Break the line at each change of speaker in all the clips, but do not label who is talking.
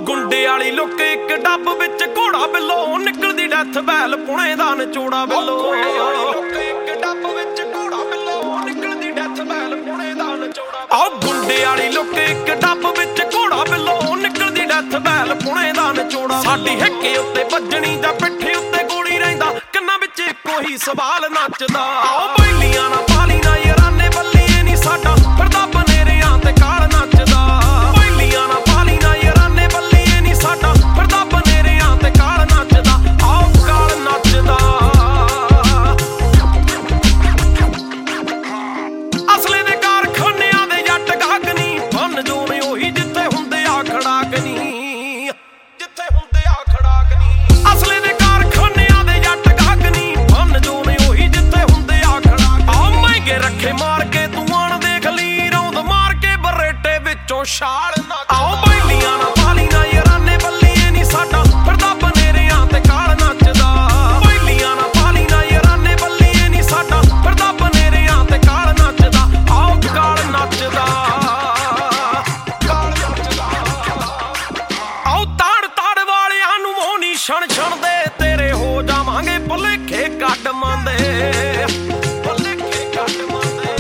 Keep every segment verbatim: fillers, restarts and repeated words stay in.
ਗੁੰਡੇ ਵਾਲੀ ਲੁੱਕ ਇੱਕ ਡੱਬ ਵਿੱਚ ਘੋੜਾ ਬਿੱਲੋ ਨਿਕਲਦੀ ਡੈਥ ਬੈਲ ਪੁਣੇ ਦਾ ਨਚੋੜਾ ਬਿੱਲੋ ਇੱਕ ਡੱਬ ਵਿੱਚ ਘੋੜਾ ਬਿੱਲੋ ਨਿਕਲਦੀ ਡੈਥ ਬੈਲ ਪੁਣੇ ਦਾ ਨਚੋੜਾ ਆਹ ਗੁੰਡੇ ਵਾਲੀ ਲੁੱਕ ਇੱਕ ਡੱਬ ਵਿੱਚ ਘੋੜਾ ਬਿੱਲੋ ਨਿਕਲਦੀ ਡੈਥ ਬੈਲ ਪੁਣੇ ਦਾ ਨਚੋੜਾ ਸਾਡੀ ਹਿੱਕੇ ਉੱਤੇ ਵੱਜਣੀ ਜਾਂ ਪਿੱਠੇ ਉੱਤੇ ਗੋਲੀ ਰਹਿੰਦਾ ਕੰਨਾਂ ਵਿੱਚ ਇੱਕੋ ਹੀ ਸਵਾਲ ਨੱਚਦਾ ਆਓ ਬੈਲੀਆਂ ਨਾ ਪਾਲੀ ਨਾ ਯਾਰਾਨੇ ਬੱਲੀਏ ਨਹੀਂ ਸਾਡਾ ਫਿਰਦਾ ਬਨੇਰਿਆਂ ਤੇ ਕਾਲ ਨੱਚਦਾ ਬੈਲੀਆਂ ਨਾ ਪਾਲੀ ਨਾ ਯਾਰਾਨੇ ਬੱਲੀਏ ਨਹੀਂ ਸਾਡਾ ਫਿਰਦਾ ਬਨੇਰਿਆਂ ਤੇ ਕਾਲ ਨੱਚਦਾ ਆਓ ਕਾਲ ਨੱਚਦਾ ਅਸਲੇ ਦੇ ਕਾਰਖਾਨਿਆਂ ਦੇ ਜੱਟ ਗਾਹਕ ਨਹੀਂ ਫਨ ਜੋ ਨੇ ਉਹੀ ਜਿੱਥੇ ਹੁੰਦੇ ਆ ਖੜਾਕ ਨਹੀਂ ਜਿੱਥੇ ਹੁੰਦੇ ਆ ਖੜਾਕ ਨਹੀਂ ਅਸਲੇ ਦੇ ਕਾਰਖਾਨਿਆਂ ਦੇ ਜੱਟ ਗਾਹਕ ਨਹੀਂ ਫਨ ਜੋ ਨੇ ਉਹੀ ਜਿੱਥੇ ਹੁੰਦੇ ਆ ਖੜਾਕ ਆ ਮਹਿੰਗੇ ਰੱਖੇ ਮਾਰ ਕੇ ਤੂੰ ਆਣ ਦੇਖ ਲਈ ਰੌਂਦ ਮਾਰ ਕੇ ਬਰੇਟੇ ਵਿੱਚੋਂ ਛਾਲ ਨਾ ਆਓ ਬੈਲੀਆਂ ਨਾ ਪਾਲੀ ਨਾ ਯਾਰਾਨੇ ਬੱਲੀਏ ਨਹੀਂ ਸਾਡਾ ਫਿਰਦਾ ਬਨੇਰਿਆਂ ਤੇ ਕਾਲ ਨੱਚਦਾ ਬੈਲੀਆਂ ਨਾ ਪਾਲੀ ਨਾ ਯਾਰਾਨੇ ਬੱਲੀਏ ਨਹੀਂ ਸਾਡਾ ਫਿਰਦਾ ਬਨੇਰਿਆਂ ਤੇ ਕਾਲ ਨੱਚਦਾ ਆਓ ਕਾਲ ਨੱਚਦਾ ਕਾਲ ਨੱਚਦਾ ਆਓ ਤਾੜ ਤਾੜ ਵਾਲਿਆਂ ਨੂੰ ਉਹ ਨਹੀਂ ਛਣ ਛਣ ਦੇ ਤੇਰੇ ਹੋ ਜਾਵਾਂਗੇ ਭੁਲੇਖੇ ਕੱਢ ਮੰਦੇ ਭੁਲੇਖੇ ਕੱਢ ਮੰਦੇ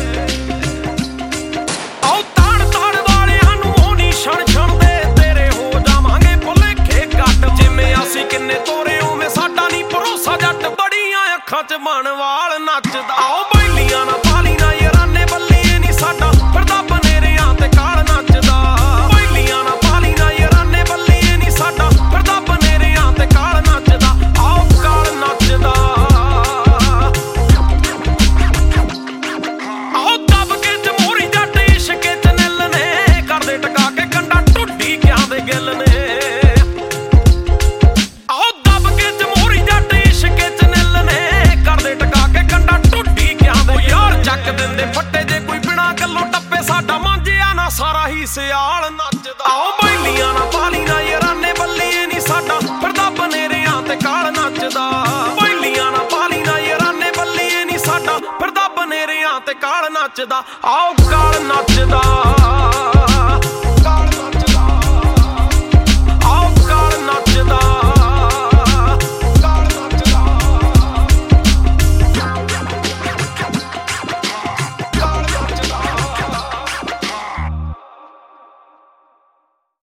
ਆਓ ਤਾੜ ਤਾੜ ਵਾਲਿਆਂ ਨੂੰ ਉਹ ਨਹੀਂ ਛਣ ਛਣ ਦੇ ਤੇਰੇ ਹੋ ਜਾਵਾਂਗੇ ਭੁਲੇਖੇ ਕੱਢ ਜਿਵੇਂ ਅਸੀਂ ਕਿੰਨੇ ਤੋਰੇ ਉਵੇਂ ਸਾਡਾ ਨਹੀਂ ਭਰੋਸਾ ਜੱਟ ਬੜੀਆਂ ਅੱਖਾਂ 'ਚ ਮਨਵਾਲ ਨੱਚਦਾ ਆਓ ਬੈਲੀਆਂ ਨਾ ਪਾਲੀ ਨਾ ਯਾਰਾਨੇ ਬੱਲੀਏ ਨਹੀਂ ਸਾਡਾ ਫਿਰਦਾ ਬਨੇਰਿਆਂ ਤੇ ਕਾਲ ਨੱਚਦਾ ਬੈਲੀਆਂ ਨਾ ਪਾਲੀ ਨਾ ਯਾਰਾਨੇ ਬੱਲੀਏ ਨਹੀਂ ਸਾਡਾ ਫਿਰਦਾ ਬਨੇਰਿਆਂ ਤੇ ਕਾਲ ਨੱਚਦਾ ਆਓ ਕਾਲ ਨੱਚਦਾ ਆਓ ਦੱਬ ਕੇ ਜਮਹੂਰੀ ਜੱਟ ਇਸ਼ਕੇ 'ਚ ਨਿੱਲ ਨੇ ਕਰਦੇ ਟਕਾ ਕੇ ਕੰਡਾ ਢੁੱਡੀ ਕਿਆਂ ਦੇ ਗਿੱਲ ਨੇ ਆਓ ਦੱਬ ਕੇ ਜਮਹੂਰੀ ਜੱਟ ਇਸ਼ਕੇ 'ਚ ਨਿੱਲ ਨੇ ਕਰਦੇ ਟਕਾ ਕੇ ਕੰਡਾ ਢੁੱਡੀ ਕਿਆਂ ਦੇ ਯਾਰ ਚੱਕ ਦਿੰਦੇ ਫੱਟੇ ਜੇ ਕੋਈ ਬਿਨਾ ਗੱਲੋਂ ਟੱਪੇ ਸਾਡਾ ਮਾਂਜਿਆ ਨਾ ਸਾਰਾ ਹੀ ਸਿਆਲ ਨੱਚਦਾ ਆਓ ਬੈਲੀਆਂ ਨਾ ਪਾਲੀ ਨਾ ਯਾਰਾਨੇ ਬੱਲੀਏ ਨਹੀਂ ਸਾਡਾ ਫਿਰਦਾ ਬਨੇਰਿਆਂ ਤੇ ਕਾਲ ਨੱਚਦਾ ਬੈਲੀਆਂ ਨਾ ਪਾਲੀ ਨਾ ਯਾਰਾਨੇ ਬੱਲੀਏ ਨਹੀਂ ਸਾਡਾ ਫਿਰਦਾ ਬਨੇਰਿਆਂ ਤੇ ਕਾਲ ਨੱਚਦਾ ਆਓ ਕਾਲ ਨੱਚਦਾ